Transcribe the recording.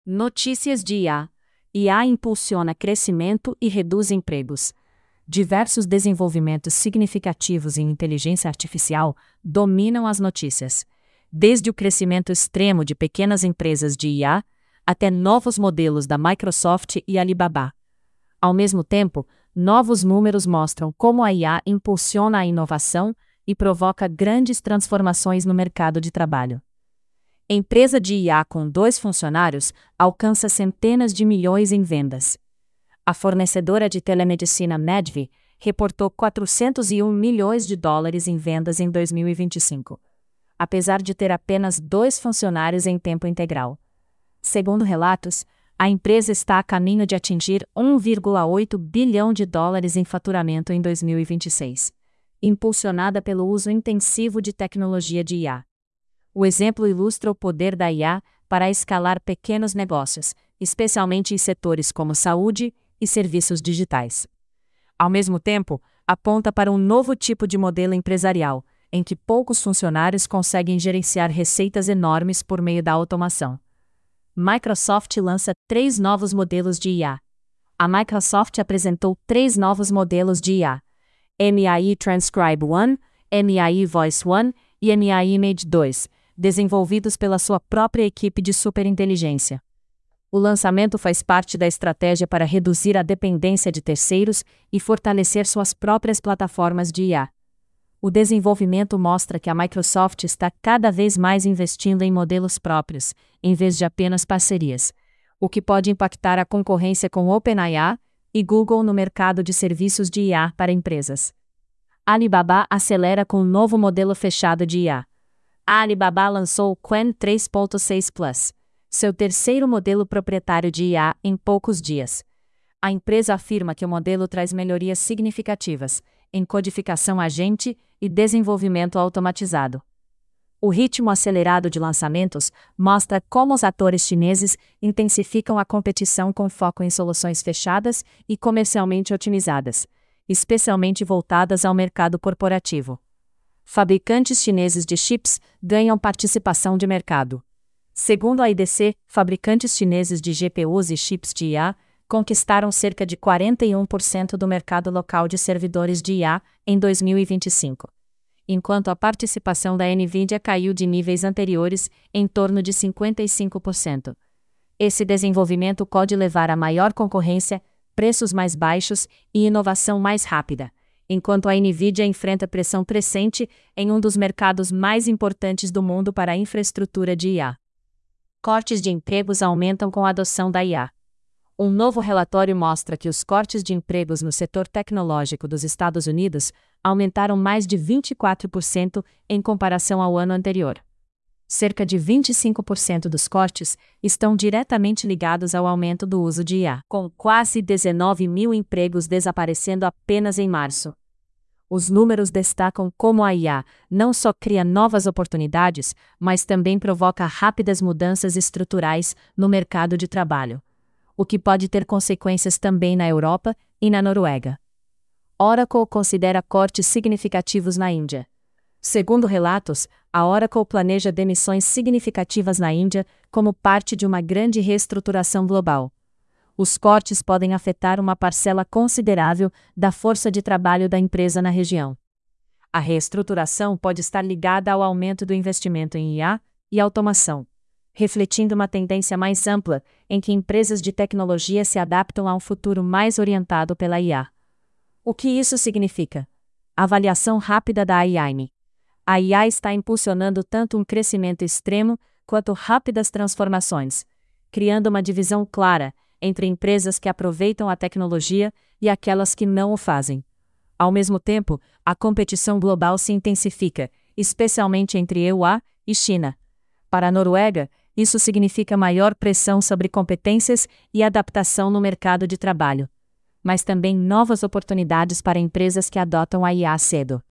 Notícias de IA. IA impulsiona crescimento e reduz empregos. Diversos desenvolvimentos significativos em inteligência artificial dominam as notícias, desde o crescimento extremo de pequenas empresas de IA até novos modelos da Microsoft e Alibaba. Ao mesmo tempo, novos números mostram como a IA impulsiona a inovação e provoca grandes transformações no mercado de trabalho. Empresa de IA com 2 funcionários alcança centenas de milhões em vendas. A fornecedora de telemedicina Medvi reportou $401 milhões em vendas em 2025, apesar de ter apenas 2 funcionários em tempo integral. Segundo relatos, a empresa está a caminho de atingir $1,8 bilhão em faturamento em 2026, impulsionada pelo uso intensivo de tecnologia de IA. O exemplo ilustra o poder da IA para escalar pequenos negócios, especialmente em setores como saúde e serviços digitais. Ao mesmo tempo, aponta para um novo tipo de modelo empresarial, em que poucos funcionários conseguem gerenciar receitas enormes por meio da automação. Microsoft lança 3 novos modelos de IA. A Microsoft apresentou 3 novos modelos de IA: MAI Transcribe 1, MAI Voice 1 e MAI Image 2, desenvolvidos pela sua própria equipe de superinteligência. O lançamento faz parte da estratégia para reduzir a dependência de terceiros e fortalecer suas próprias plataformas de IA. O desenvolvimento mostra que a Microsoft está cada vez mais investindo em modelos próprios, em vez de apenas parcerias, o que pode impactar a concorrência com OpenAI e Google no mercado de serviços de IA para empresas. Alibaba acelera com um novo modelo fechado de IA. A Alibaba lançou o Qwen 3.6 Plus, seu terceiro modelo proprietário de IA, em poucos dias. A empresa afirma que o modelo traz melhorias significativas em codificação agente e desenvolvimento automatizado. O ritmo acelerado de lançamentos mostra como os atores chineses intensificam a competição com foco em soluções fechadas e comercialmente otimizadas, especialmente voltadas ao mercado corporativo. Fabricantes chineses de chips ganham participação de mercado. Segundo a IDC, fabricantes chineses de GPUs e chips de IA conquistaram cerca de 41% do mercado local de servidores de IA em 2025, enquanto a participação da NVIDIA caiu de níveis anteriores em torno de 55%. Esse desenvolvimento pode levar a maior concorrência, preços mais baixos e inovação mais rápida, enquanto a NVIDIA enfrenta pressão crescente em um dos mercados mais importantes do mundo para a infraestrutura de IA. Cortes de empregos aumentam com a adoção da IA. Um novo relatório mostra que os cortes de empregos no setor tecnológico dos Estados Unidos aumentaram mais de 24% em comparação ao ano anterior. Cerca de 25% dos cortes estão diretamente ligados ao aumento do uso de IA, com quase 19 mil empregos desaparecendo apenas em março. Os números destacam como a IA não só cria novas oportunidades, mas também provoca rápidas mudanças estruturais no mercado de trabalho, o que pode ter consequências também na Europa e na Noruega. Oracle considera cortes significativos na Índia. Segundo relatos, a Oracle planeja demissões significativas na Índia como parte de uma grande reestruturação global. Os cortes podem afetar uma parcela considerável da força de trabalho da empresa na região. A reestruturação pode estar ligada ao aumento do investimento em IA e automação, refletindo uma tendência mais ampla em que empresas de tecnologia se adaptam a um futuro mais orientado pela IA. O que isso significa? Avaliação rápida da IAM. A IA está impulsionando tanto um crescimento extremo quanto rápidas transformações, criando uma divisão clara entre empresas que aproveitam a tecnologia e aquelas que não o fazem. Ao mesmo tempo, a competição global se intensifica, especialmente entre EUA e China. Para a Noruega, isso significa maior pressão sobre competências e adaptação no mercado de trabalho, mas também novas oportunidades para empresas que adotam a IA cedo.